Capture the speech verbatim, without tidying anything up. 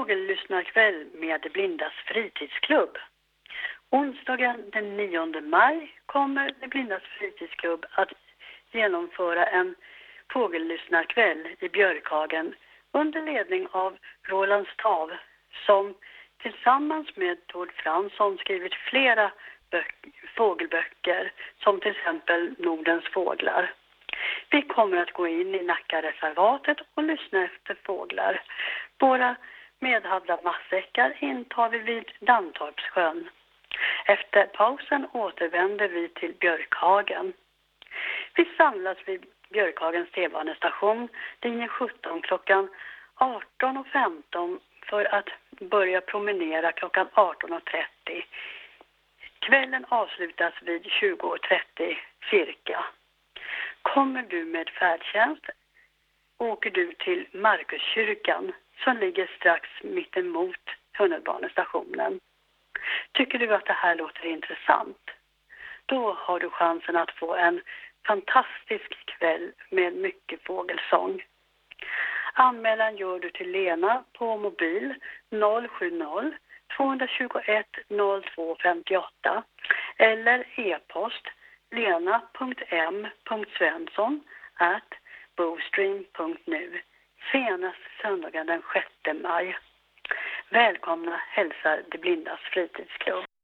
Fågellyssnarkväll med De blindas fritidsklubb. Onsdagen den nionde maj kommer De blindas fritidsklubb att genomföra en fågellyssnarkväll i Björkhagen under ledning av Roland Stav, som tillsammans med Tord Fransson skrivit flera böcker, fågelböcker, som till exempel Nordens fåglar. Vi kommer att gå in i Nackareservatet och lyssna efter fåglar. Våra medhavda matsäckar intar vi vid Dantorpssjön. Efter pausen återvänder vi till Björkhagen. Vi samlas vid Björkhagens T-banestation linje sjutton klockan arton och femton för att börja promenera klockan arton och trettio. Kvällen avslutas vid tjugo och trettio cirka. Kommer du med färdtjänst åker du till Markuskyrkan som ligger strax mittemot tunnelbanestationen. Tycker du att det här låter intressant? Då har du chansen att få en fantastisk kväll med mycket fågelsång. Anmälan gör du till Lena på mobil noll sju noll två två ett noll två fem åtta eller e-post lena punkt m punkt svensson at bostream punkt nu senast söndagen den sjätte maj. Välkomna hälsar De blindas fritidsklubb.